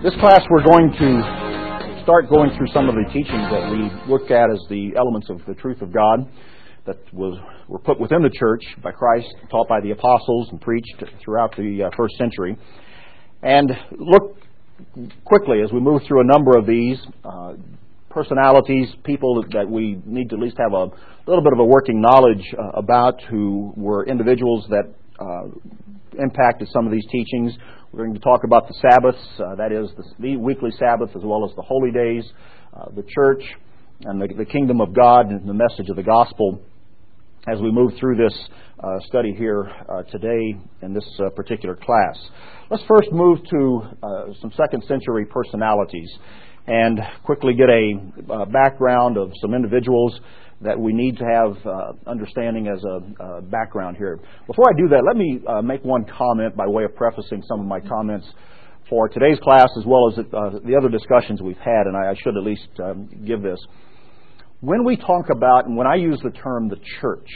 This class we're going to start going through some of the teachings that we looked at as the elements of the truth of God that were put within the church by Christ, taught by the apostles, and preached throughout the first century. And look quickly as we move through a number of these personalities, people that we need to at least have a little bit of a working knowledge about, who were individuals that impacted some of these teachings. We're going to talk about the Sabbaths, that is the weekly Sabbath, as well as the holy days, the church, and the kingdom of God, and the message of the gospel as we move through this study here today in this particular class. Let's first move to some second century personalities and quickly get a background of some individuals that we need to have understanding as a background here. Before I do that, let me make one comment by way of prefacing some of my comments for today's class, as well as the other discussions we've had, and I should at least give this. When we talk about, and when I use the term the church,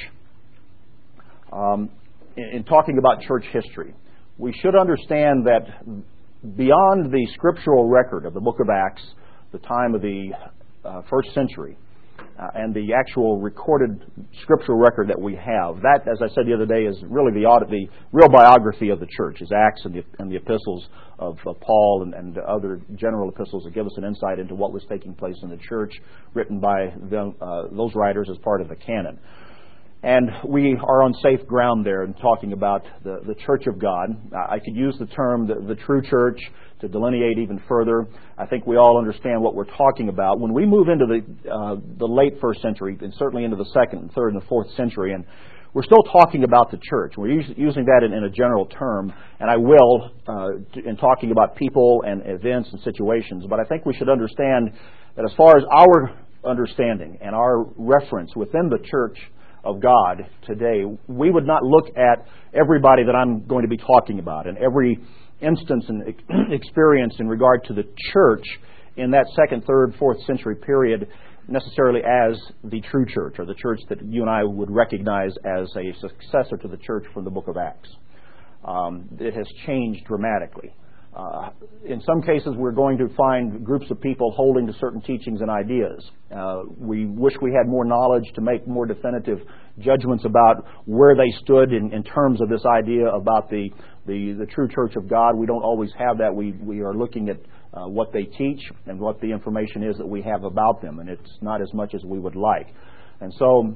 in talking about church history, we should understand that beyond the scriptural record of the book of Acts, the time of the first century, and the actual recorded scriptural record that we have, that, as I said the other day, is really the real biography of the church, is Acts and the epistles of Paul and other general epistles that give us an insight into what was taking place in the church, written by those writers as part of the canon. And we are on safe ground there in talking about the church of God. I could use the term the true church to delineate even further. I think we all understand what we're talking about. When we move into the late first century, and certainly into the second, and third, and the fourth century, and we're still talking about the church. We're using that in a general term, and I will in talking about people and events and situations. But I think we should understand that as far as our understanding and our reference within the church of God today, we would not look at everybody that I'm going to be talking about and every instance and experience in regard to the church in that second, third, fourth century period necessarily as the true church, or the church that you and I would recognize as a successor to the church from the book of Acts. It has changed dramatically. In some cases, we're going to find groups of people holding to certain teachings and ideas. We wish we had more knowledge to make more definitive judgments about where they stood in terms of this idea about the true church of God. We don't always have that. We are looking at what they teach and what the information is that we have about them, and it's not as much as we would like. And so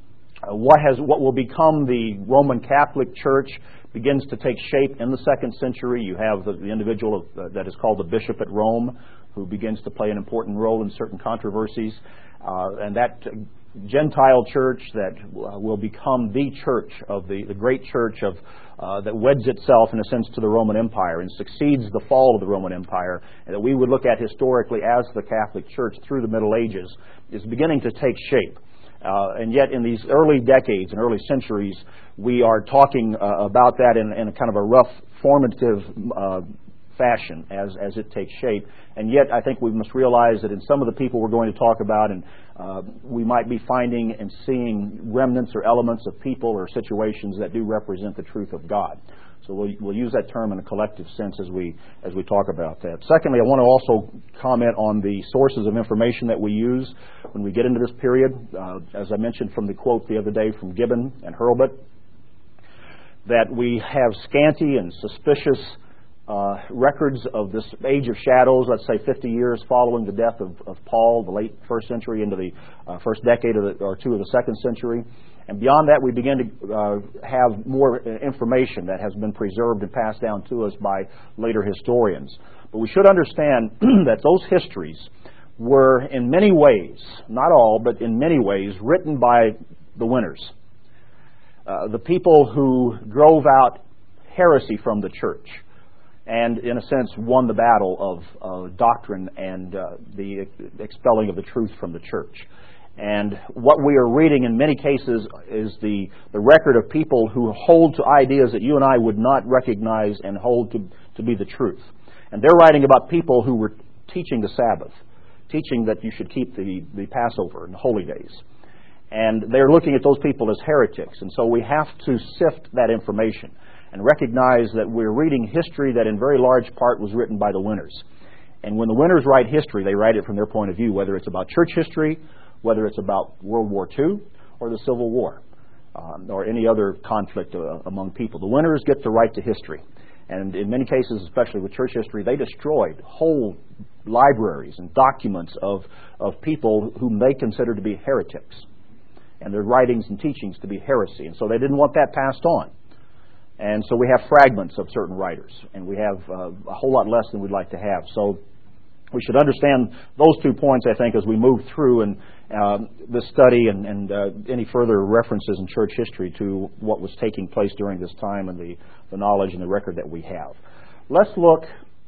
what will become the Roman Catholic Church begins to take shape in the second century. You have the individual that is called the Bishop at Rome, who begins to play an important role in certain controversies. And that Gentile church that will become the church of the great church of that weds itself, in a sense, to the Roman Empire and succeeds the fall of the Roman Empire, and that we would look at historically as the Catholic Church through the Middle Ages, is beginning to take shape. And yet in these early decades and early centuries, we are talking about that in a kind of a rough, formative fashion as it takes shape. And yet I think we must realize that in some of the people we're going to talk about, and we might be finding and seeing remnants or elements of people or situations that do represent the truth of God. So we'll use that term in a collective sense as we talk about that. Secondly, I want to also comment on the sources of information that we use when we get into this period. As I mentioned from the quote the other day from Gibbon and Hurlbut, that we have scanty and suspicious records of this age of shadows, let's say 50 years following the death of Paul, the late first century into the first decade or two of the second century. And beyond that, we begin to have more information that has been preserved and passed down to us by later historians. But we should understand that those histories were in many ways, not all, but in many ways, written by the winners. The people who drove out heresy from the church and, in a sense, won the battle of doctrine and the expelling of the truth from the church. And what we are reading in many cases is the record of people who hold to ideas that you and I would not recognize and hold to be the truth. And they're writing about people who were teaching the Sabbath, teaching that you should keep the Passover and the holy days. And they're looking at those people as heretics. And so we have to sift that information and recognize that we're reading history that in very large part was written by the winners. And when the winners write history, they write it from their point of view, whether it's about church history, whether it's about World War II, or the Civil War, or any other conflict among people. The winners get the right to history. And in many cases, especially with church history, they destroyed whole libraries and documents of people whom they considered to be heretics, and their writings and teachings to be heresy. And so they didn't want that passed on. And so we have fragments of certain writers, and we have a whole lot less than we'd like to have. So we should understand those 2 points, I think, as we move through and this study and any further references in church history to what was taking place during this time and the knowledge and the record that we have. Let's look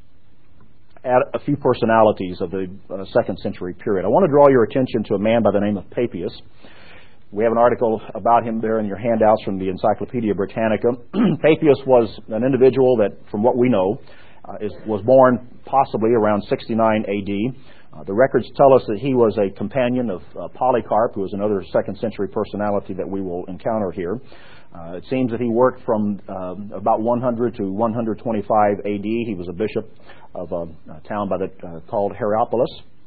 at a few personalities of the 2nd century period. I want to draw your attention to a man by the name of Papias. We have an article about him there in your handouts from the Encyclopedia Britannica. Papias was an individual that, from what we know, was born possibly around 69 A.D. The records tell us that he was a companion of Polycarp, who was another 2nd century personality that we will encounter here. It seems that he worked from about 100 to 125 A.D. He was a bishop of a town called Hierapolis.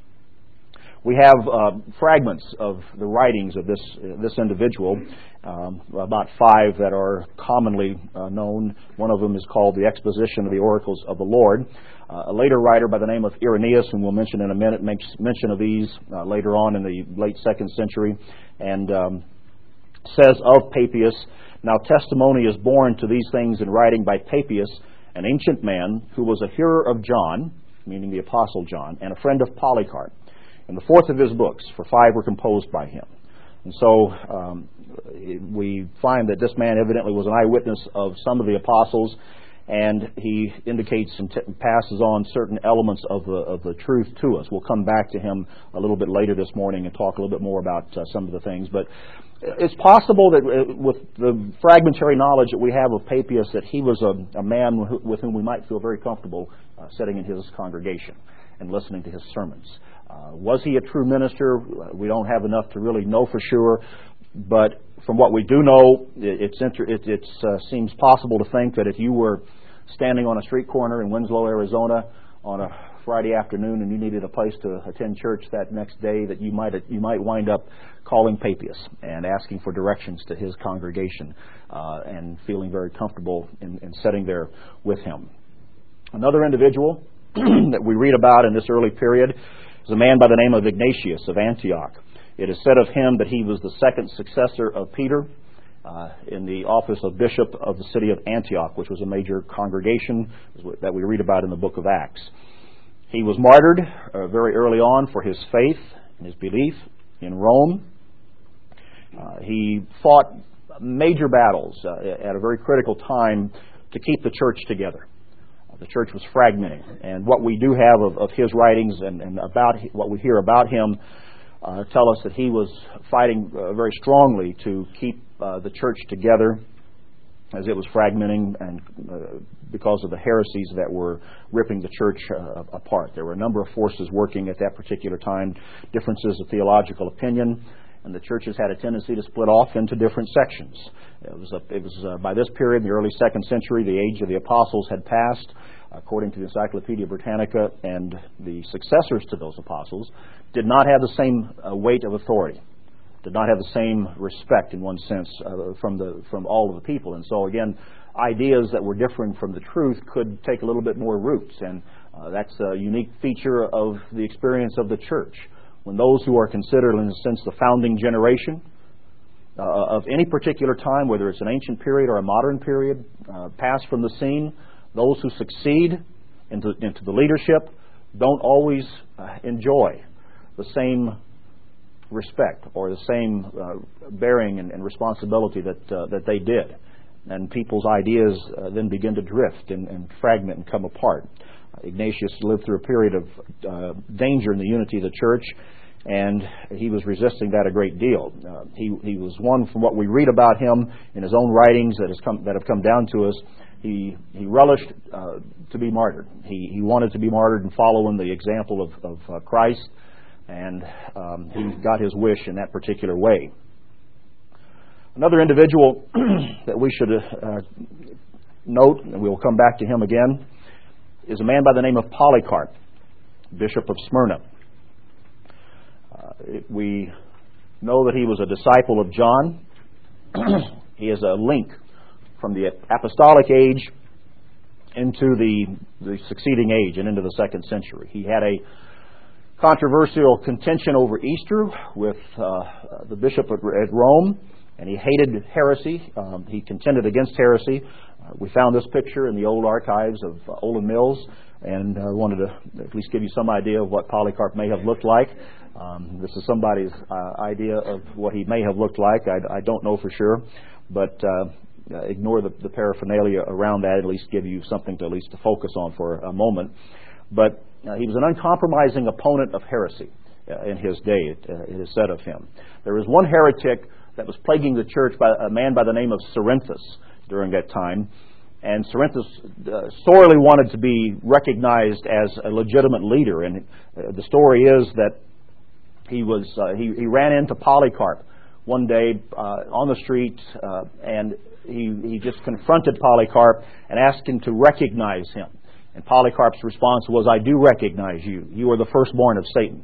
We have fragments of the writings of this individual, about 5 that are commonly known. One of them is called the Exposition of the Oracles of the Lord. A later writer by the name of Irenaeus, whom we'll mention in a minute, makes mention of these later on in the late 2nd century, and says of Papias, "Now testimony is borne to these things in writing by Papias, an ancient man, who was a hearer of John," meaning the Apostle John, "and a friend of Polycarp. And the 4th of his books, for 5 were composed by him." And so we find that this man evidently was an eyewitness of some of the apostles, and he indicates and passes on certain elements of the truth to us. We'll come back to him a little bit later this morning and talk a little bit more about some of the things. But it's possible that with the fragmentary knowledge that we have of Papias, that he was a man with whom we might feel very comfortable sitting in his congregation and listening to his sermons. Was he a true minister? We don't have enough to really know for sure, but from what we do know, it seems possible to think that if you were standing on a street corner in Winslow, Arizona on a Friday afternoon and you needed a place to attend church that next day, that you might wind up calling Papias and asking for directions to his congregation and feeling very comfortable in sitting there with him. Another individual that we read about in this early period is a man by the name of Ignatius of Antioch. It is said of him that he was the 2nd successor of Peter in the office of bishop of the city of Antioch, which was a major congregation that we read about in the book of Acts. He was martyred very early on for his faith and his belief in Rome. He fought major battles at a very critical time to keep the church together. The church was fragmenting, and what we do have of his writings and about what we hear about him tell us that he was fighting very strongly to keep the church together as it was fragmenting, and because of the heresies that were ripping the church apart. There were a number of forces working at that particular time, differences of theological opinion, and the churches had a tendency to split off into different sections. It was by this period, in the early 2nd century, the age of the apostles had passed, according to the Encyclopedia Britannica, and the successors to those apostles did not have the same weight of authority, did not have the same respect, in one sense, from all of the people. And so, again, ideas that were differing from the truth could take a little bit more roots, and that's a unique feature of the experience of the church. When those who are considered, in a sense, the founding generation of any particular time, whether it's an ancient period or a modern period, pass from the scene, those who succeed into the leadership don't always enjoy the same respect or the same bearing and responsibility that they did. And people's ideas then begin to drift and fragment and come apart. Ignatius lived through a period of danger in the unity of the church, and he was resisting that a great deal. He was one, from what we read about him in his own writings that have come down to us, he relished to be martyred. He wanted to be martyred and follow in the example of Christ, and he got his wish in that particular way. Another individual that we should note, and we will come back to him again, is a man by the name of Polycarp. Bishop of Smyrna. We know that he was a disciple of John. He is a link from the apostolic age into the succeeding age and into the second century. He had a controversial contention over Easter with the bishop at Rome, and he hated heresy. He contended against heresy. We found this picture in the old archives of Olin Mills, and I wanted to at least give you some idea of what Polycarp may have looked like. This is somebody's idea of what he may have looked like. I don't know for sure, but ignore the paraphernalia around that, at least give you something to at least to focus on for a moment. But he was an uncompromising opponent of heresy in his day, it is said of him. There was one heretic that was plaguing the church, by a man by the name of Cerinthus during that time. And Cerinthus sorely wanted to be recognized as a legitimate leader. And the story is that he ran into Polycarp one day on the street, and he just confronted Polycarp and asked him to recognize him. And Polycarp's response was, "I do recognize you. You are the firstborn of Satan."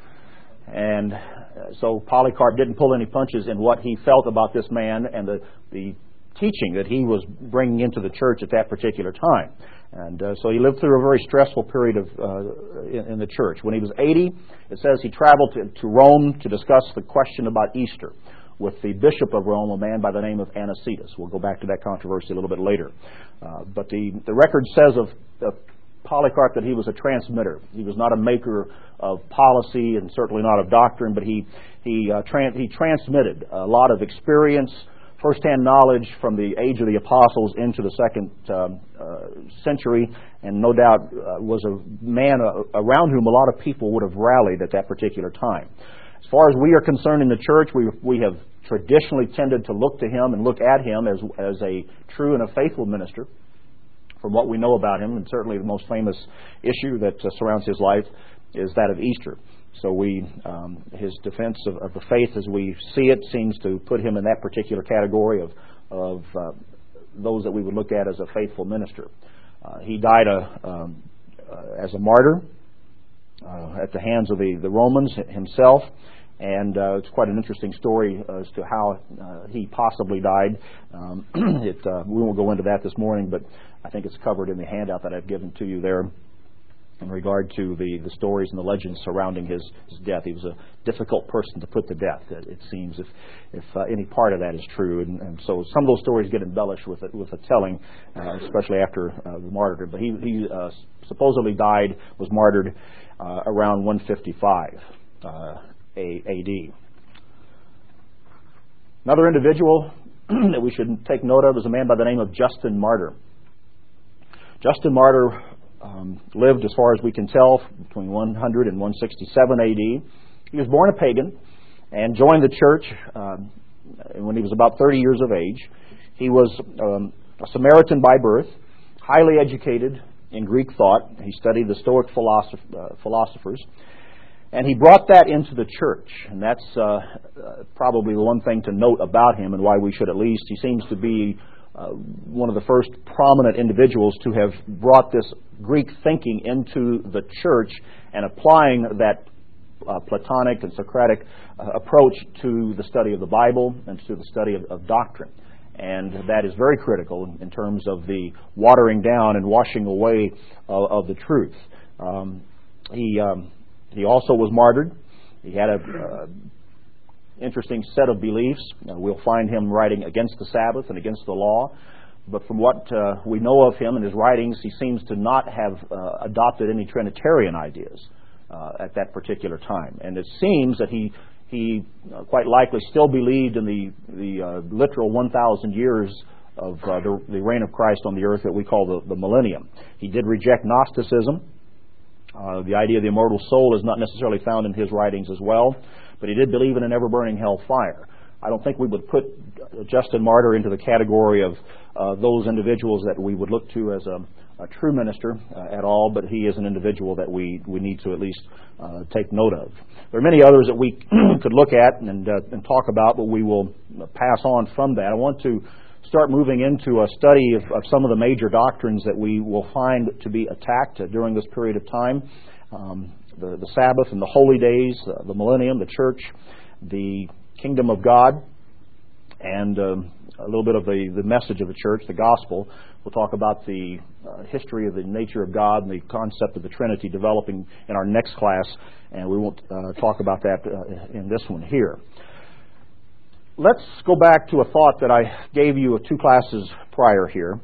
And so Polycarp didn't pull any punches in what he felt about this man and the teaching that he was bringing into the church at that particular time. And so he lived through a very stressful period in the church. When he was 80, it says he traveled to Rome to discuss the question about Easter with the bishop of Rome, a man by the name of Anicetus. We'll go back to that controversy a little bit later. But the record says of Polycarp that he was a transmitter. He was not a maker of policy and certainly not of doctrine, but he transmitted a lot of experience, first-hand knowledge from the age of the apostles into the second century, and no doubt was a man around whom a lot of people would have rallied at that particular time. As far as we are concerned in the church, we have traditionally tended to look to him and look at him as a true and a faithful minister from what we know about him, and certainly the most famous issue that surrounds his life is that of Easter. So his defense of the faith as we see it seems to put him in that particular category of those that we would look at as a faithful minister. He died as a martyr at the hands of the Romans himself, and it's quite an interesting story as to how he possibly died. We won't go into that this morning, but I think it's covered in the handout that I've given to you there in regard to the stories and the legends surrounding his death. He was a difficult person to put to death, it seems, if any part of that is true. And so some of those stories get embellished with a telling, especially after the martyrdom. But he supposedly was martyred around 155 A.D. Another individual that we should take note of is a man by the name of Justin Martyr. Justin Martyr lived, as far as we can tell, between 100 and 167 A.D. He was born a pagan and joined the church when he was about 30 years of age. He was a Samaritan by birth, highly educated in Greek thought. He studied the Stoic philosophers, and he brought that into the church. And that's probably the one thing to note about him, and why we should at least, he seems to be one of the first prominent individuals to have brought this Greek thinking into the church and applying that Platonic and Socratic approach to the study of the Bible and to the study of doctrine. And that is very critical in terms of the watering down and washing away of the truth. He also was martyred. He had a interesting set of beliefs. We'll find him writing against the Sabbath and against the law. But from what we know of him and his writings, he seems to not have adopted any Trinitarian ideas at that particular time. And it seems that he quite likely still believed in the literal 1,000 years of the reign of Christ on the earth that we call the millennium. He did reject Gnosticism. The idea of the immortal soul is not necessarily found in his writings as well, but he did believe in an ever-burning hell fire. I don't think we would put Justin Martyr into the category of those individuals that we would look to as a true minister at all, but he is an individual that we need to at least take note of. There are many others that we could look at and talk about, but we will pass on from that. I want to start moving into a study of some of the major doctrines that we will find to be attacked during this period of time. the Sabbath and the holy days, the millennium, the church, the kingdom of God, and a little bit of the message of the church, the gospel. We'll talk about the history of the nature of God and the concept of the Trinity developing in our next class, and we won't talk about that in this one here. Let's go back to a thought that I gave you 2 classes prior here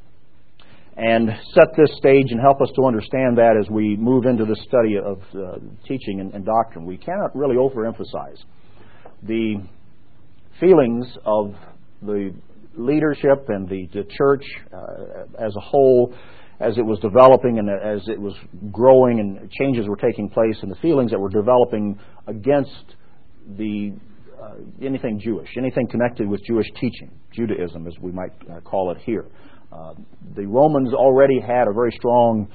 and set this stage and help us to understand that as we move into the study of teaching and doctrine. We cannot really overemphasize the feelings of the leadership and the church as a whole as it was developing and as it was growing and changes were taking place, and the feelings that were developing against the anything Jewish, anything connected with Jewish teaching, Judaism as we might call it here. The Romans already had a very strong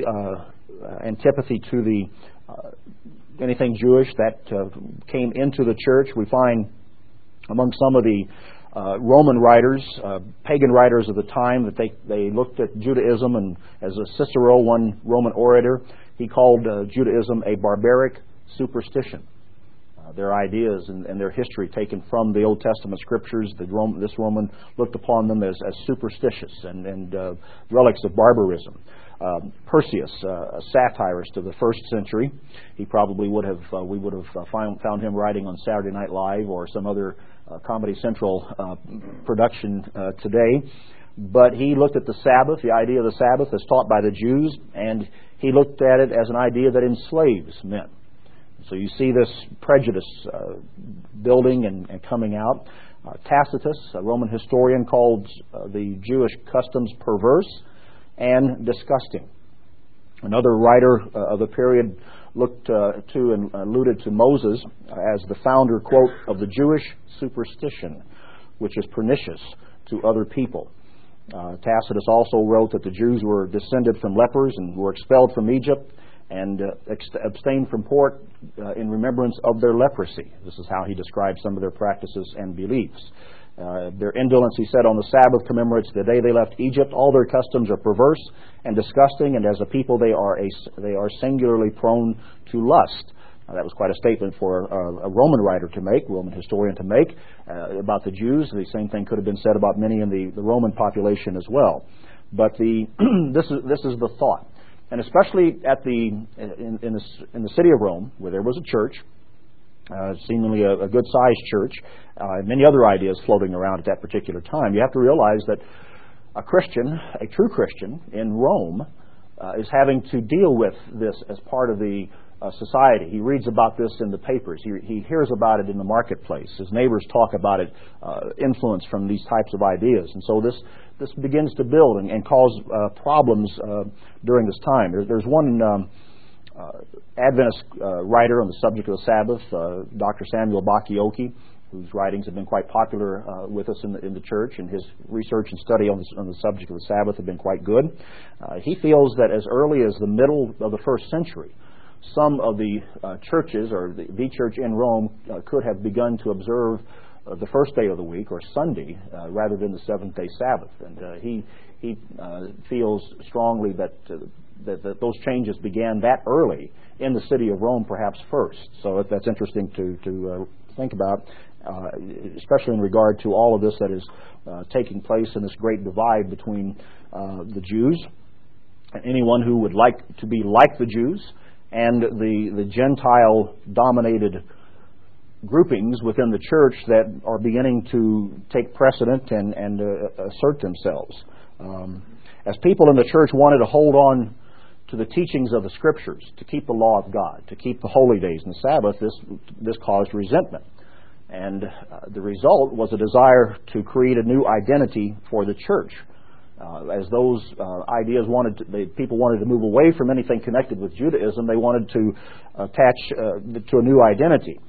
antipathy to the anything Jewish that came into the church. We find among some of the Roman writers, pagan writers of the time, that they looked at Judaism, and as Cicero, one Roman orator, he called Judaism a barbaric superstition. Their ideas and their history taken from the Old Testament scriptures, this Roman looked upon them as superstitious and relics of barbarism. Perseus, a satirist of the 1st century, he probably would have found him writing on Saturday Night Live or some other Comedy Central production today. But he looked at the Sabbath, the idea of the Sabbath as taught by the Jews, and he looked at it as an idea that enslaves men. So you see this prejudice building and coming out. Tacitus, a Roman historian, called the Jewish customs perverse and disgusting. Another writer of the period looked to and alluded to Moses as the founder, quote, of the Jewish superstition, which is pernicious to other people. Tacitus also wrote that the Jews were descended from lepers and were expelled from Egypt and abstained from pork in remembrance of their leprosy. This is how he described some of their practices and beliefs. Their indolence, he said, on the Sabbath commemorates the day they left Egypt. All their customs are perverse and disgusting, and as a people they are singularly prone to lust. That was quite a statement for a Roman writer to make, Roman historian to make, about the Jews. The same thing could have been said about many in the Roman population as well. But this is the thought. And especially in the city of Rome, where there was a church, seemingly a good-sized church, many other ideas floating around at that particular time, you have to realize that a Christian, a true Christian in Rome, is having to deal with this as part of the society. He reads about this in the papers. He hears about it in the marketplace. His neighbors talk about it, influence from these types of ideas. And so this begins to build and cause problems during this time. There's one Adventist writer on the subject of the Sabbath, Dr. Samuel Bacchiocchi, whose writings have been quite popular with us in the church, and his research and study on the subject of the Sabbath have been quite good. He feels that as early as the middle of the 1st century, some of the churches, or the church in Rome, could have begun to observe the first day of the week, or Sunday, rather than the 7th-day Sabbath. And he feels strongly that those changes began that early in the city of Rome, perhaps first. So that's interesting to think about, especially in regard to all of this that is taking place in this great divide between the Jews, and anyone who would like to be like the Jews, and the Gentile-dominated groupings within the church that are beginning to take precedent and assert themselves. As people in the church wanted to hold on to the teachings of the Scriptures, to keep the law of God, to keep the holy days and the Sabbath, this caused resentment. And the result was a desire to create a new identity for the church. As those ideas people wanted to move away from anything connected with Judaism, they wanted to attach to a new identity,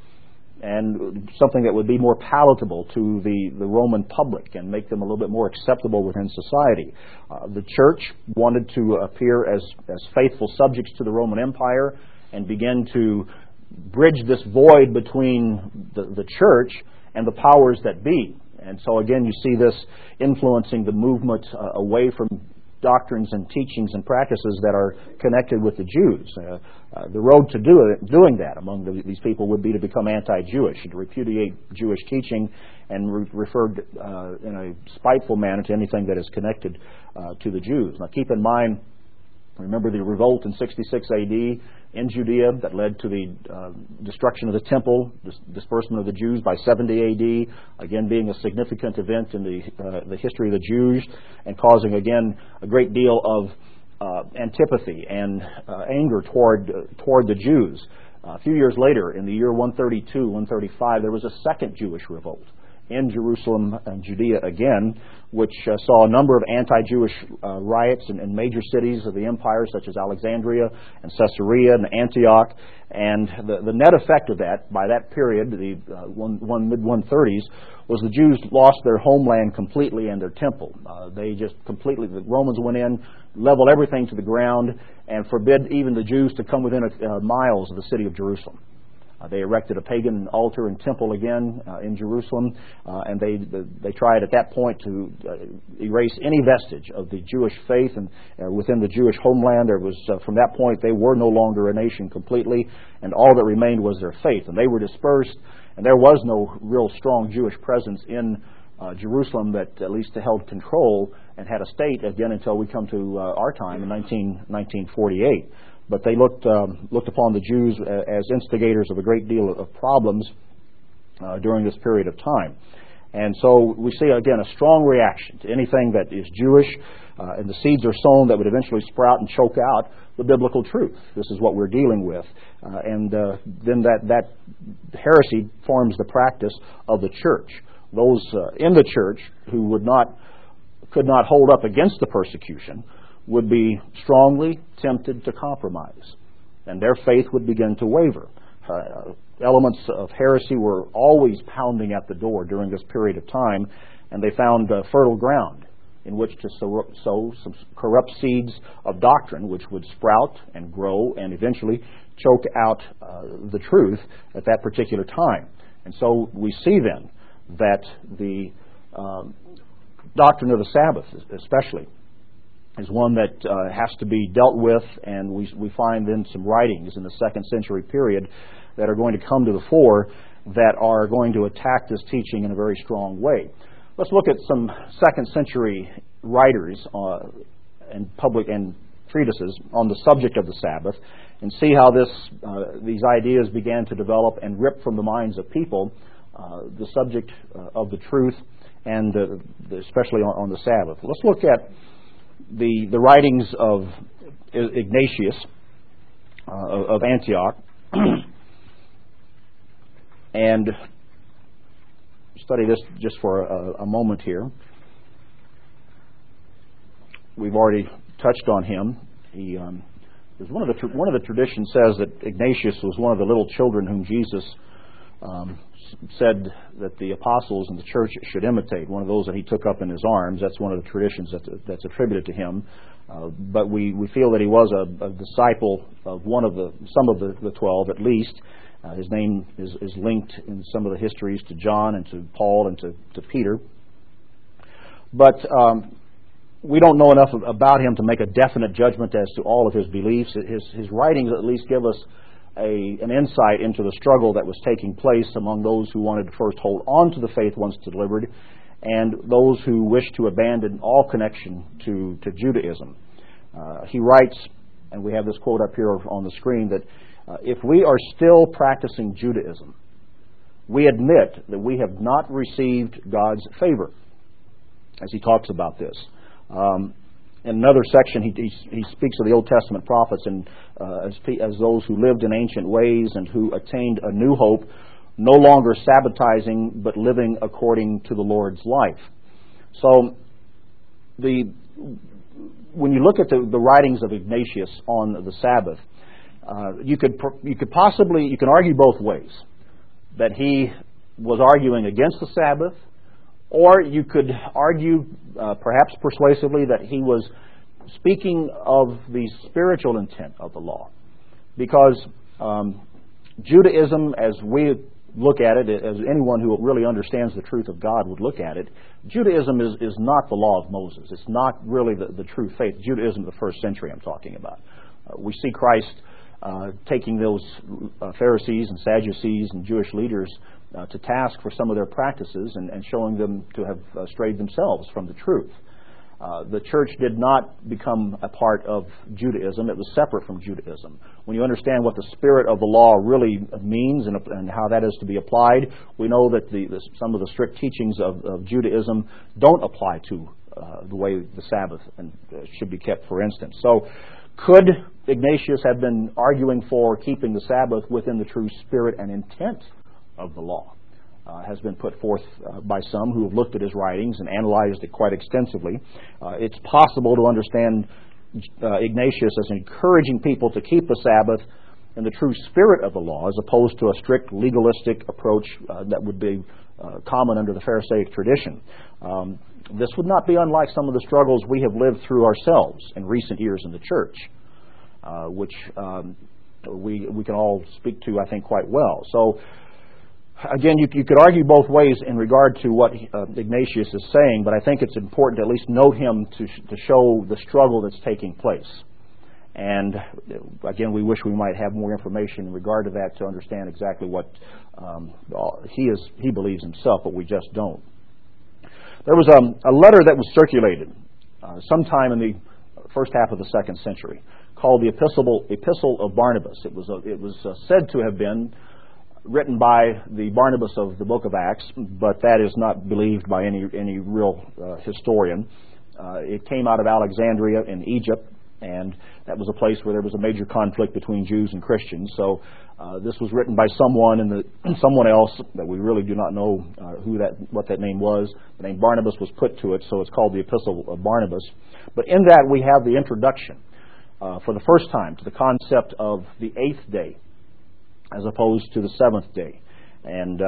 and something that would be more palatable to the Roman public and make them a little bit more acceptable within society. The church wanted to appear as faithful subjects to the Roman Empire and begin to bridge this void between the church and the powers that be. And so again, you see this influencing the movement away from doctrines and teachings and practices that are connected with the Jews. The road to doing that among these people would be to become anti-Jewish, to repudiate Jewish teaching and referred in a spiteful manner to anything that is connected to the Jews. Now keep in mind, remember the revolt in 66 A.D. in Judea that led to the destruction of the temple, disbursement of the Jews by 70 A.D., again being a significant event in the history of the Jews and causing, again, a great deal of antipathy and anger toward the Jews. A few years later, in the year 132, 135, there was a second Jewish revolt in Jerusalem and Judea again, which saw a number of anti-Jewish riots in major cities of the empire, such as Alexandria and Caesarea and Antioch. And the net effect of that, by that period, the mid-130s, was the Jews lost their homeland completely and their temple. They just completely, the Romans went in, leveled everything to the ground, and forbid even the Jews to come within miles of the city of Jerusalem. They erected a pagan altar and temple again in Jerusalem, and they tried at that point to erase any vestige of the Jewish faith and within the Jewish homeland. There was from that point they were no longer a nation completely, and all that remained was their faith. And they were dispersed, and there was no real strong Jewish presence in Jerusalem that at least held control and had a state again until we come to our time in 1948. But they looked upon the Jews as instigators of a great deal of problems during this period of time. And so we see, again, a strong reaction to anything that is Jewish, and the seeds are sown that would eventually sprout and choke out the biblical truth. This is what we're dealing with. And then that heresy forms the practice of the church. Those in the church who could not hold up against the persecution would be strongly tempted to compromise, and their faith would begin to waver. Elements of heresy were always pounding at the door during this period of time, and they found fertile ground in which to sow some corrupt seeds of doctrine, which would sprout and grow and eventually choke out the truth at that particular time. And so we see then that the doctrine of the Sabbath, especially, is one that has to be dealt with, and we find then some writings in the 2nd century period that are going to come to the fore that are going to attack this teaching in a very strong way. Let's look at some 2nd century writers and public and treatises on the subject of the Sabbath and see how these ideas began to develop and rip from the minds of people the subject of the truth and especially on the Sabbath. Let's look at the writings of Ignatius of Antioch and study this just for a moment here. We've already touched on him. There's one of the traditions says that Ignatius was one of the little children whom Jesus said that the apostles and the church should imitate, one of those that he took up in his arms. That's one of the traditions that's attributed to him. But we feel that he was a disciple of some of the 12 at least. His name is linked in some of the histories to John and to Paul and to Peter. But we don't know enough about him to make a definite judgment as to all of his beliefs. His writings at least give us an insight into the struggle that was taking place among those who wanted to first hold on to the faith once delivered and those who wished to abandon all connection to Judaism. He writes, and we have this quote up here on the screen, that if we are still practicing Judaism, we admit that we have not received God's favor, as he talks about this. In another section, he speaks of the Old Testament prophets and as those who lived in ancient ways and who attained a new hope, no longer sabbatizing but living according to the Lord's life. So, when you look at the writings of Ignatius on the Sabbath, you can argue both ways, that he was arguing against the Sabbath, or you could argue, perhaps persuasively, that he was speaking of the spiritual intent of the law. Because Judaism, as we look at it, as anyone who really understands the truth of God would look at it, Judaism is not the law of Moses. It's not really the true faith. Judaism of the first century I'm talking about. We see Christ taking those Pharisees and Sadducees and Jewish leaders to task for some of their practices and showing them to have strayed themselves from the truth. The church did not become a part of Judaism. It was separate from Judaism. When you understand what the spirit of the law really means and how that is to be applied, we know that some of the strict teachings of Judaism don't apply to the way the Sabbath should be kept, for instance. So could Ignatius have been arguing for keeping the Sabbath within the true spirit and intent of the law? Has been put forth by some who have looked at his writings and analyzed it quite extensively. It's possible to understand Ignatius as encouraging people to keep the Sabbath in the true spirit of the law, as opposed to a strict legalistic approach that would be common under the Pharisaic tradition. This would not be unlike some of the struggles we have lived through ourselves in recent years in the church, which we can all speak to, I think, quite well. So, again, you could argue both ways in regard to what Ignatius is saying, but I think it's important to at least note him to show the struggle that's taking place. And again, we wish we might have more information in regard to that to understand exactly what he believes himself, but we just don't. There was a letter that was circulated sometime in the first half of the second century called the Epistle of Barnabas. It was said to have been written by the Barnabas of the book of Acts, but that is not believed by any real historian. It came out of Alexandria in Egypt, and that was a place where there was a major conflict between Jews and Christians. So this was written by someone and someone else that we really do not know what that name was. The name Barnabas was put to it, so it's called the Epistle of Barnabas. But in that we have the introduction for the first time to the concept of the eighth day, as opposed to the seventh day. And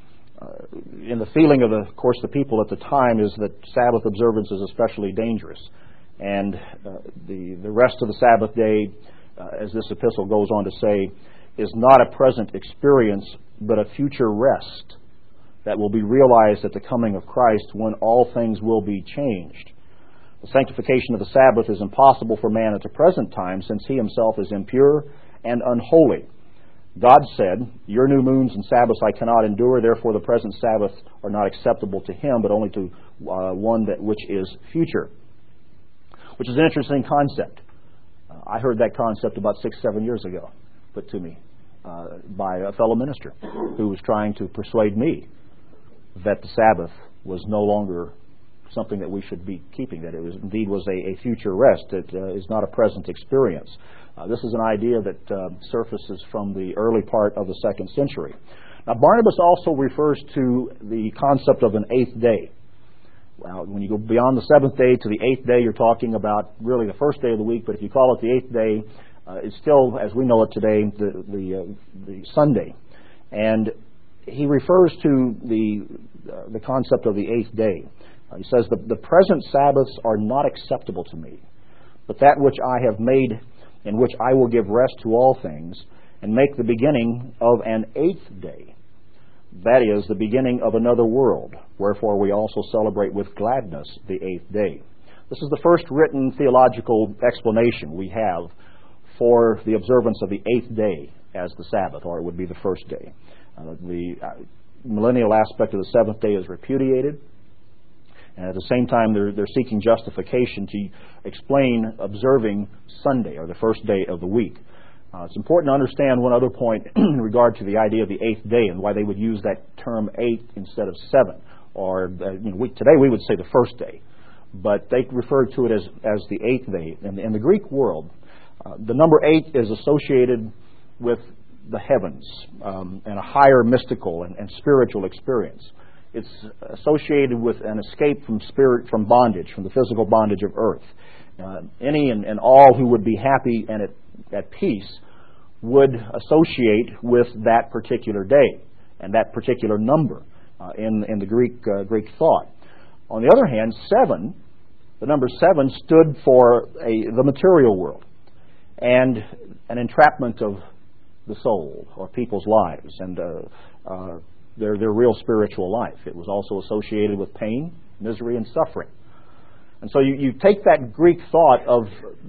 in the feeling of the people at the time is that Sabbath observance is especially dangerous. And the rest of the Sabbath day, as this epistle goes on to say, is not a present experience, but a future rest that will be realized at the coming of Christ, when all things will be changed. The sanctification of the Sabbath is impossible for man at the present time, since he himself is impure and unholy. God said, "Your new moons and Sabbaths I cannot endure, therefore the present Sabbaths are not acceptable to him, but only to one which is future." Which is an interesting concept. I heard that concept about 6-7 years ago, put to me by a fellow minister who was trying to persuade me that the Sabbath was no longer something that we should be keeping, that it was indeed was a future rest. It is not a present experience. This is an idea that surfaces from the early part of the second century. Now, Barnabas also refers to the concept of an eighth day. Well, when you go beyond the seventh day to the eighth day, you're talking about really the first day of the week, but if you call it the eighth day, it's still, as we know it today, the Sunday. And he refers to the concept of the eighth day. He says, the present Sabbaths are not acceptable to me, but that which I have made, in which I will give rest to all things, and make the beginning of an eighth day. That is, the beginning of another world, wherefore we also celebrate with gladness the eighth day. This is the first written theological explanation we have for the observance of the eighth day as the Sabbath, or it would be the first day. The millennial aspect of the seventh day is repudiated, and at the same time they're seeking justification to explain observing Sunday, or the first day of the week. It's important to understand one other point in regard to the idea of the eighth day and why they would use that term eight instead of seven. Or today we would say the first day, but they refer to it as the eighth day. In the Greek world, the number 8 is associated with the heavens and a higher mystical and spiritual experience. It's associated with an escape from bondage, from the physical bondage of earth. Any and all who would be happy and at peace would associate with that particular day and that particular number in the Greek thought. On the other hand, 7, the number 7 stood for the material world and an entrapment of the soul or people's lives. And their real spiritual life. It was also associated with pain, misery, and suffering. And so you take that Greek thought of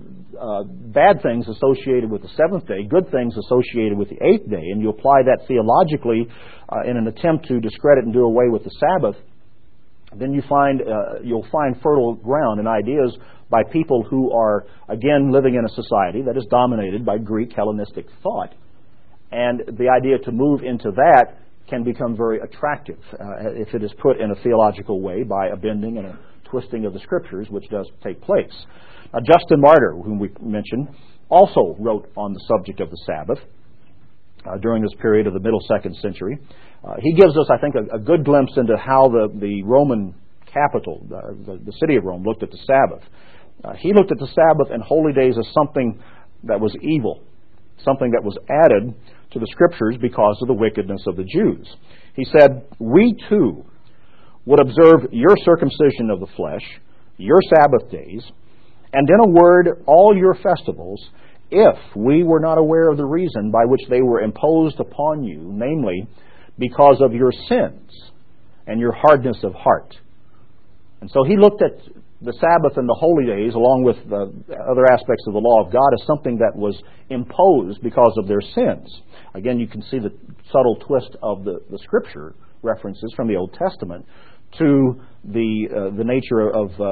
bad things associated with the seventh day, good things associated with the eighth day, and you apply that theologically in an attempt to discredit and do away with the Sabbath, then you'll find fertile ground and ideas by people who are, again, living in a society that is dominated by Greek Hellenistic thought. And the idea to move into that can become very attractive if it is put in a theological way by a bending and a twisting of the Scriptures, which does take place. Justin Martyr, whom we mentioned, also wrote on the subject of the Sabbath during this period of the middle 2nd century. He gives us, I think, a good glimpse into how the Roman capital, the city of Rome, looked at the Sabbath. He looked at the Sabbath and holy days as something that was evil, something that was added to the Scriptures because of the wickedness of the Jews. He said, "We too would observe your circumcision of the flesh, your Sabbath days, and in a word, all your festivals, if we were not aware of the reason by which they were imposed upon you, namely, because of your sins and your hardness of heart." And so he looked at the Sabbath and the holy days, along with the other aspects of the law of God, as something that was imposed because of their sins. Again, you can see the subtle twist of the Scripture references from the Old Testament to the nature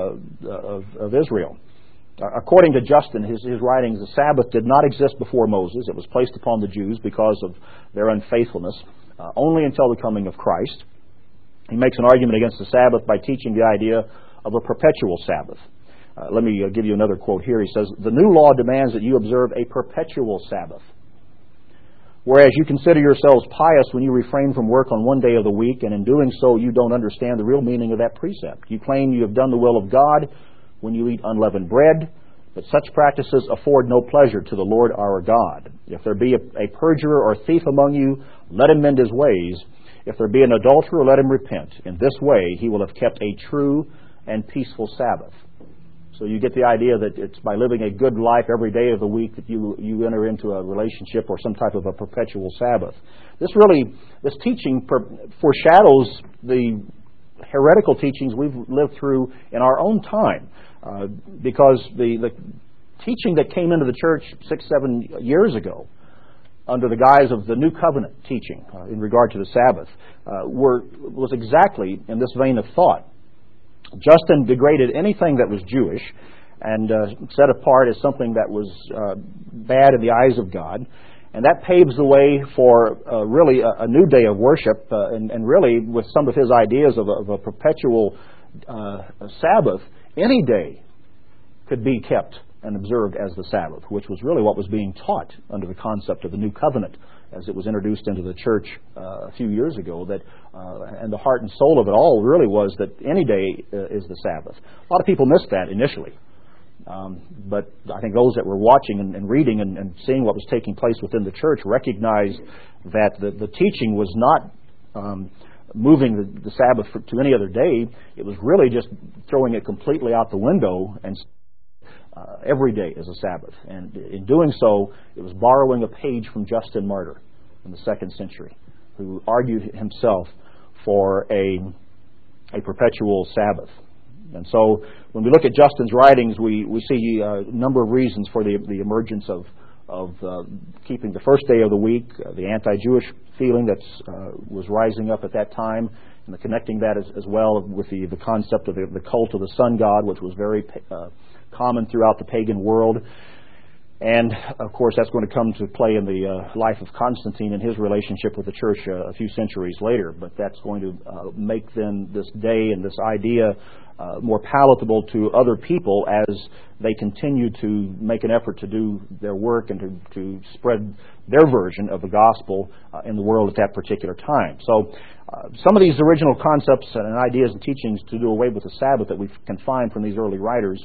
of Israel. According to Justin, his writings, the Sabbath did not exist before Moses. It was placed upon the Jews because of their unfaithfulness, only until the coming of Christ. He makes an argument against the Sabbath by teaching the idea of a perpetual Sabbath. Let me give you another quote here. He says, "The new law demands that you observe a perpetual Sabbath. Whereas you consider yourselves pious when you refrain from work on one day of the week, and in doing so you don't understand the real meaning of that precept. You claim you have done the will of God when you eat unleavened bread, but such practices afford no pleasure to the Lord our God. If there be a perjurer or thief among you, let him mend his ways. If there be an adulterer, let him repent. In this way he will have kept a true and peaceful Sabbath." So you get the idea that it's by living a good life every day of the week that you enter into a relationship or some type of a perpetual Sabbath. This teaching foreshadows the heretical teachings we've lived through in our own time, because the teaching that came into the church 6-7 years ago under the guise of the New Covenant teaching in regard to the Sabbath was exactly in this vein of thought. Justin degraded anything that was Jewish and set apart as something that was bad in the eyes of God. And that paves the way for really a new day of worship, and really with some of his ideas of a perpetual Sabbath, any day could be kept and observed as the Sabbath, which was really what was being taught under the concept of the New Covenant as it was introduced into the church a few years ago. And the heart and soul of it all really was that any day is the Sabbath. A lot of people missed that initially. But I think those that were watching and reading and seeing what was taking place within the church recognized that the teaching was not moving the Sabbath to any other day. It was really just throwing it completely out the window, and every day is a Sabbath. And in doing so, it was borrowing a page from Justin Martyr in the 2nd century, who argued himself for a perpetual Sabbath. And so when we look at Justin's writings, we see a number of reasons for the emergence of keeping the first day of the week, the anti-Jewish feeling that was rising up at that time, and connecting that as well with the concept of the cult of the sun god, which was very common throughout the pagan world. And, of course, that's going to come to play in the life of Constantine and his relationship with the church a few centuries later. But that's going to make then this day and this idea more palatable to other people as they continue to make an effort to do their work and to spread their version of the gospel in the world at that particular time. So some of these original concepts and ideas and teachings to do away with the Sabbath that we can find from these early writers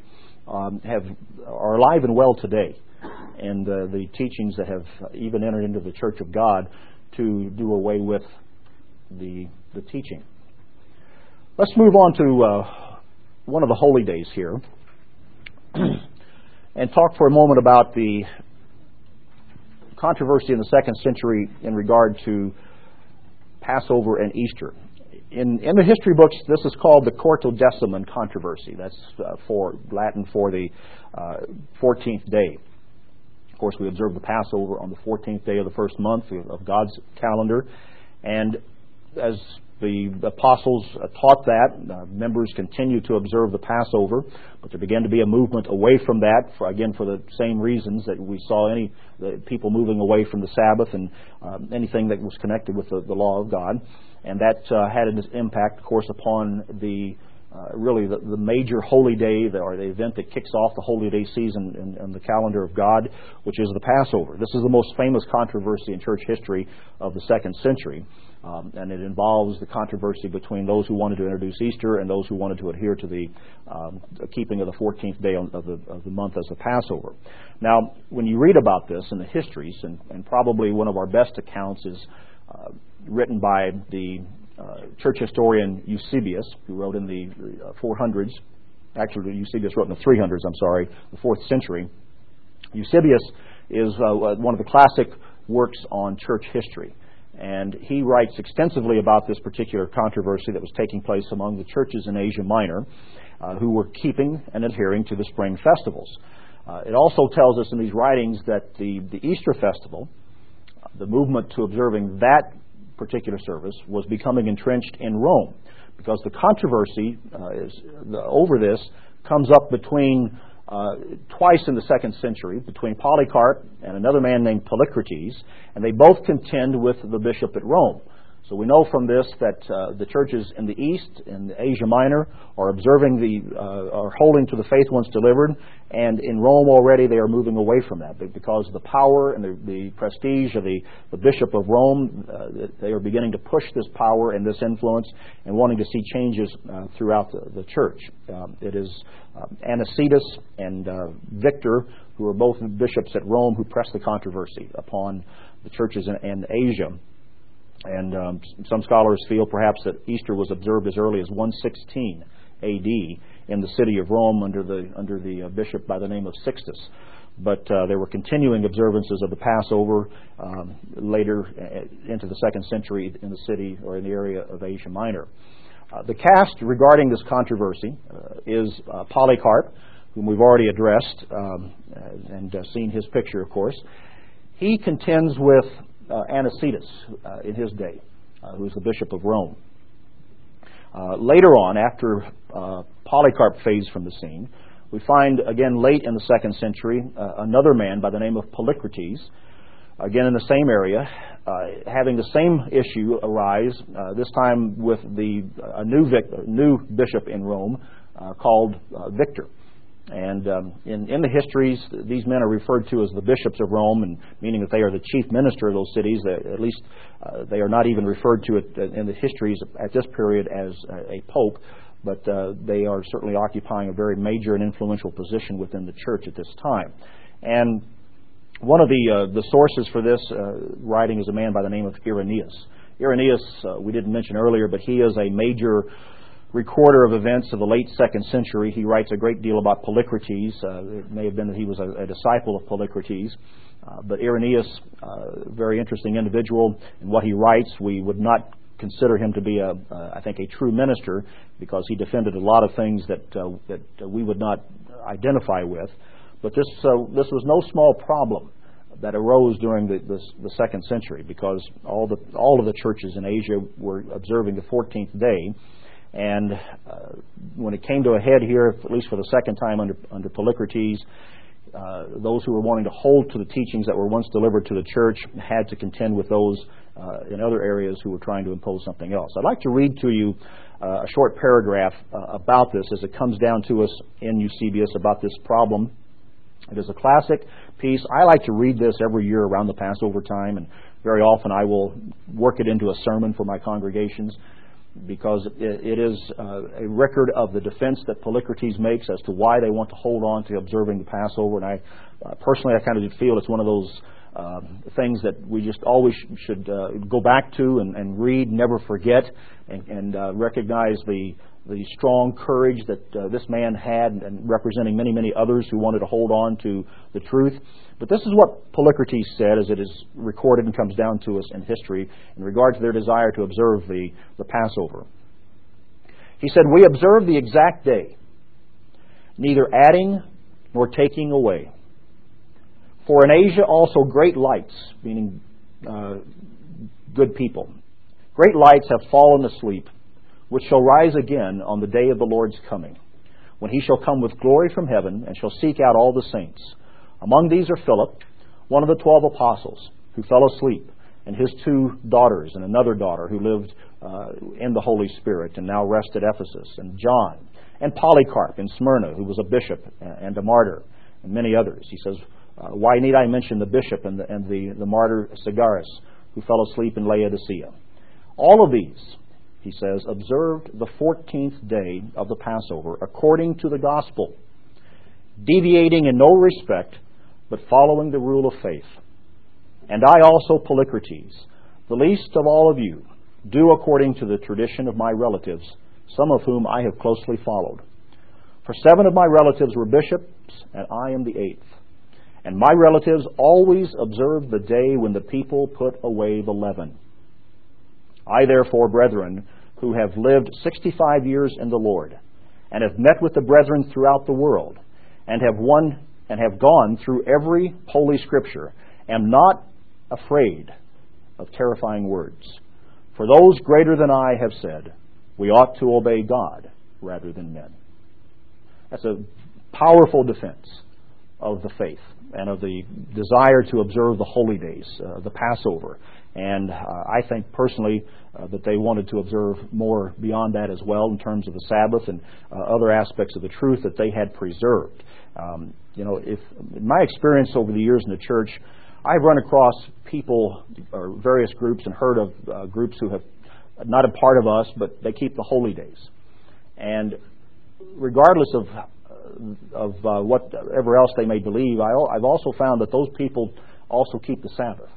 are alive and well today. And the teachings that have even entered into the Church of God to do away with the teaching. Let's move on to one of the holy days here and talk for a moment about the controversy in the 2nd century in regard to Passover and Easter. In the history books, this is called the Quartodeciman controversy. That's for Latin for the 14th day. Of course, we observe the Passover on the 14th day of the first month of God's calendar. And as the apostles taught that, members continue to observe the Passover, but there began to be a movement away from that, for the same reasons that we saw the people moving away from the Sabbath and anything that was connected with the law of God. And that had an impact, of course, upon the major holy day, or the event that kicks off the holy day season in the calendar of God, which is the Passover. This is the most famous controversy in church history of the second century, and it involves the controversy between those who wanted to introduce Easter and those who wanted to adhere to the keeping of the 14th day of the month as the Passover. Now, when you read about this in the histories, and probably one of our best accounts is written by the church historian Eusebius, who wrote in the 400s. Actually, Eusebius wrote in the 300s, the 4th century. Eusebius is one of the classic works on church history. And he writes extensively about this particular controversy that was taking place among the churches in Asia Minor who were keeping and adhering to the spring festivals. It also tells us in these writings that the Easter festival, the movement to observing that particular service, was becoming entrenched in Rome, because the controversy over this comes up between twice in the second century, between Polycarp and another man named Polycrates, and they both contend with the bishop at Rome. So we know from this that the churches in the East, in Asia Minor, are are holding to the faith once delivered, and in Rome already they are moving away from that because of the power and the prestige of the Bishop of Rome. They are beginning to push this power and this influence and wanting to see changes throughout the church. It is Anicetus and Victor, who are both bishops at Rome, who press the controversy upon the churches in Asia. And some scholars feel perhaps that Easter was observed as early as 116 A.D. in the city of Rome under the bishop by the name of Sixtus. But there were continuing observances of the Passover later into the second century in the city or in the area of Asia Minor. The cast regarding this controversy is Polycarp, whom we've already addressed and seen his picture, of course. He contends with Anicetus in his day, who was the Bishop of Rome. Later on, after Polycarp fades from the scene, we find again late in the second century another man by the name of Polycrates, again in the same area, having the same issue arise, this time with a new bishop in Rome called Victor. And in the histories, these men are referred to as the bishops of Rome, and meaning that they are the chief minister of those cities. At least they are not even referred to in the histories at this period as a pope, but they are certainly occupying a very major and influential position within the church at this time. And one of the sources for this writing is a man by the name of Irenaeus. Irenaeus, we didn't mention earlier, but he is a major recorder of events of the late second century. He writes a great deal about Polycrates. It may have been that he was a disciple of Polycrates. But Irenaeus, very interesting individual. In what he writes, we would not consider him to be, I think, a true minister, because he defended a lot of things that we would not identify with. But this was no small problem that arose during the second century, because all of the churches in Asia were observing the 14th day. And when it came to a head here, at least for the second time under Polycrates, those who were wanting to hold to the teachings that were once delivered to the church had to contend with those in other areas who were trying to impose something else. I'd like to read to you a short paragraph about this as it comes down to us in Eusebius about this problem. It is a classic piece. I like to read this every year around the Passover time, and very often I will work it into a sermon for my congregations, because it is a record of the defense that Polycrates makes as to why they want to hold on to observing the Passover. And I personally kind of feel it's one of those things that we just always should go back to and read, never forget, and recognize the the strong courage that this man had, and representing many, many others who wanted to hold on to the truth. But this is what Polycrates said as it is recorded and comes down to us in history in regard to their desire to observe the Passover. He said, "We observe the exact day, neither adding nor taking away. For in Asia also great lights," meaning good people, "great lights have fallen asleep, which shall rise again on the day of the Lord's coming, when he shall come with glory from heaven, and shall seek out all the saints. Among these are Philip, one of the 12 apostles, who fell asleep, and his 2 daughters, and another daughter who lived in the Holy Spirit, and now rests at Ephesus, and John, and Polycarp in Smyrna, who was a bishop and a martyr, and many others." He says, why need I mention the bishop and the martyr Sagaris, who fell asleep in Laodicea? All of these, he says, observed the 14th day of the Passover according to the gospel, deviating in no respect, but following the rule of faith. And I also, Polycrates, the least of all of you, do according to the tradition of my relatives, some of whom I have closely followed. For 7 of my relatives were bishops, and I am the 8th. And my relatives always observed the day when the people put away the leaven. I therefore, brethren, who have lived 65 years in the Lord, and have met with the brethren throughout the world, and have gone through every holy scripture, am not afraid of terrifying words. For those greater than I have said, we ought to obey God rather than men. That's a powerful defense of the faith and of the desire to observe the holy days, the Passover. And I think personally that they wanted to observe more beyond that as well in terms of the Sabbath and other aspects of the truth that they had preserved. If in my experience over the years in the church, I've run across people or various groups and heard of groups who have not a part of us, but they keep the holy days. And regardless of whatever else they may believe, I've also found that those people also keep the Sabbath.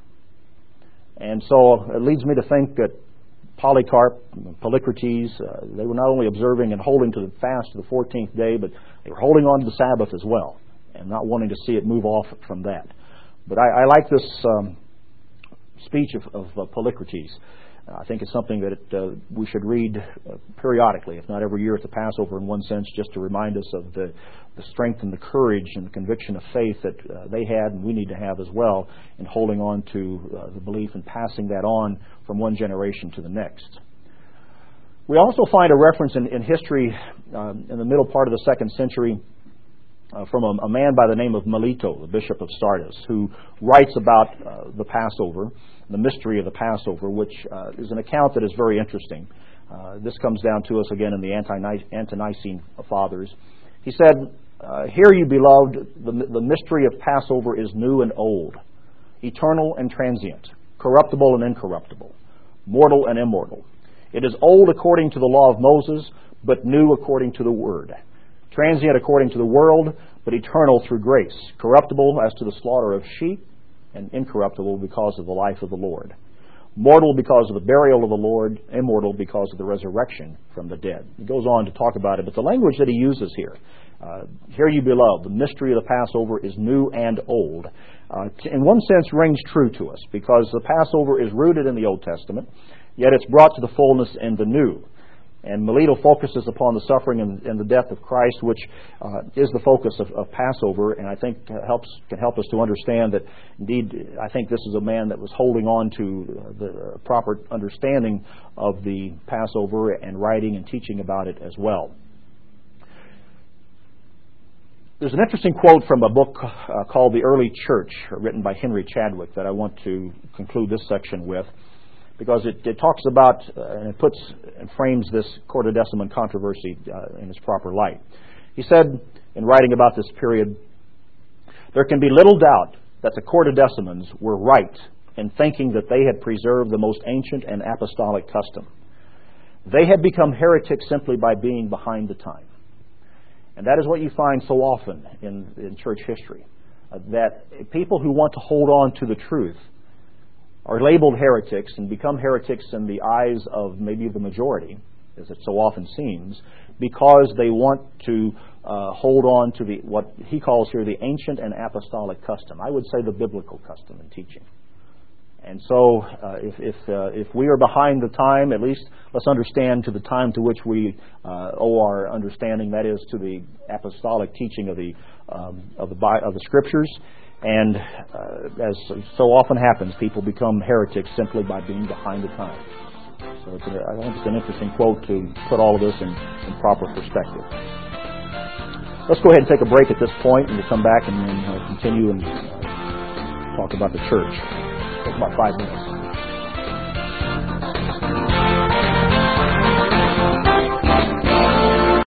And so it leads me to think that Polycarp, Polycrates, they were not only observing and holding to the fast of the 14th day, but they were holding on to the Sabbath as well, and not wanting to see it move off from that. But I like this speech of Polycrates. I think it's something that we should read periodically, if not every year at the Passover in one sense, just to remind us of the strength and the courage and the conviction of faith that they had and we need to have as well in holding on to the belief and passing that on from one generation to the next. We also find a reference in history in the middle part of the 2nd century from a man by the name of Melito, the Bishop of Sardis, who writes about the Passover, the mystery of the Passover, which is an account that is very interesting. This comes down to us again in the Ante-Nicene Fathers. He said, "Hear you, beloved, the mystery of Passover is new and old, eternal and transient, corruptible and incorruptible, mortal and immortal. It is old according to the law of Moses, but new according to the Word. Transient according to the world, but eternal through grace. Corruptible as to the slaughter of sheep, and incorruptible because of the life of the Lord. Mortal because of the burial of the Lord, immortal because of the resurrection from the dead." He goes on to talk about it, but the language that he uses here, "Hear you, beloved, the mystery of the Passover is new and old," in one sense rings true to us, because the Passover is rooted in the Old Testament, yet it's brought to the fullness in the New. And Melito focuses upon the suffering and the death of Christ, which is the focus of Passover, and I think can help us to understand that, indeed, I think this is a man that was holding on to the proper understanding of the Passover and writing and teaching about it as well. There's an interesting quote from a book called The Early Church, written by Henry Chadwick, that I want to conclude this section with, because it talks about and it puts and frames this Quartodeciman controversy in its proper light. He said, in writing about this period, "There can be little doubt that the Quartodecimans were right in thinking that they had preserved the most ancient and apostolic custom. They had become heretics simply by being behind the time." And that is what you find so often in church history, that people who want to hold on to the truth are labeled heretics and become heretics in the eyes of maybe the majority, as it so often seems, because they want to hold on to what he calls here the ancient and apostolic custom. I would say the biblical custom and teaching. And so, if we are behind the time, at least let's understand to the time to which we owe our understanding. That is to the apostolic teaching of the Scriptures. And as so often happens, people become heretics simply by being behind the time. So I think it's an interesting quote to put all of this in proper perspective. Let's go ahead and take a break at this point, and we'll come back and then continue and talk about the church. Take about 5 minutes.